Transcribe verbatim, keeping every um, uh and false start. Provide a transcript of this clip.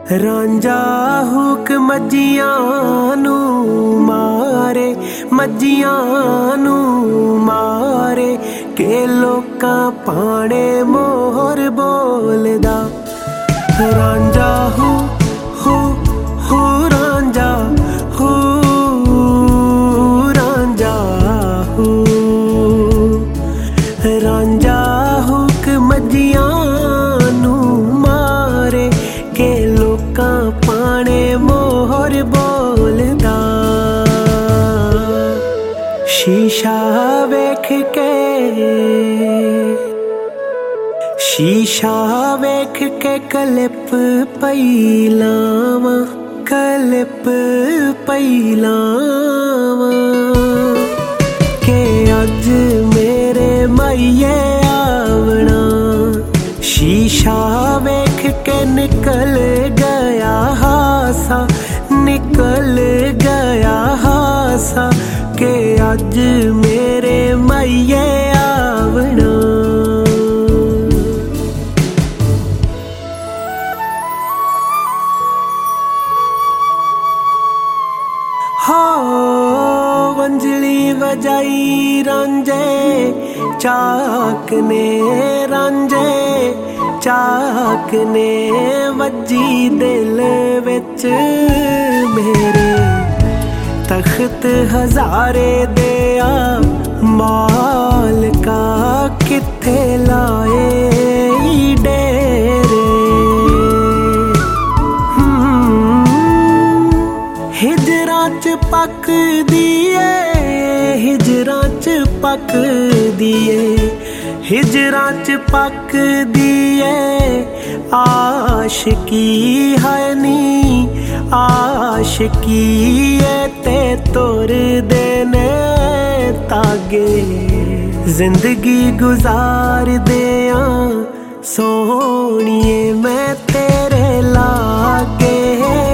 रांझा हुक मज्जियां नू मारे, मज्जियां नू मारे के लोकां पाने मोहर बोलदा। रांझा हू हू हू रांझा हू रांझा हू रांझा हुक मज्जियां नू मारे के लोकां पाने मोहर बोलदा। शीशा वेख के शीशा वेख के कलिप पई लावां, कलिप पई लावां के अज मेरे माइये आवना। शीशा वेख के निकल गया हासा, निकल गया हासा के अज मेरे माइये आवना। हो वंजली वजाई रांझे चाक ने, रांझे चाक ने वजी दिल विच मेरे। तख्त हजारे दिया मालका किथे लाए डेरे। हिजरां च पक दिए, हिजरां च पक दिए, हिजरां च पक दिए आशिकी है नी, आशिकी ते तुर देने तागे। जिंदगी गुजार दियां सोहणिए मैं तेरे लागे।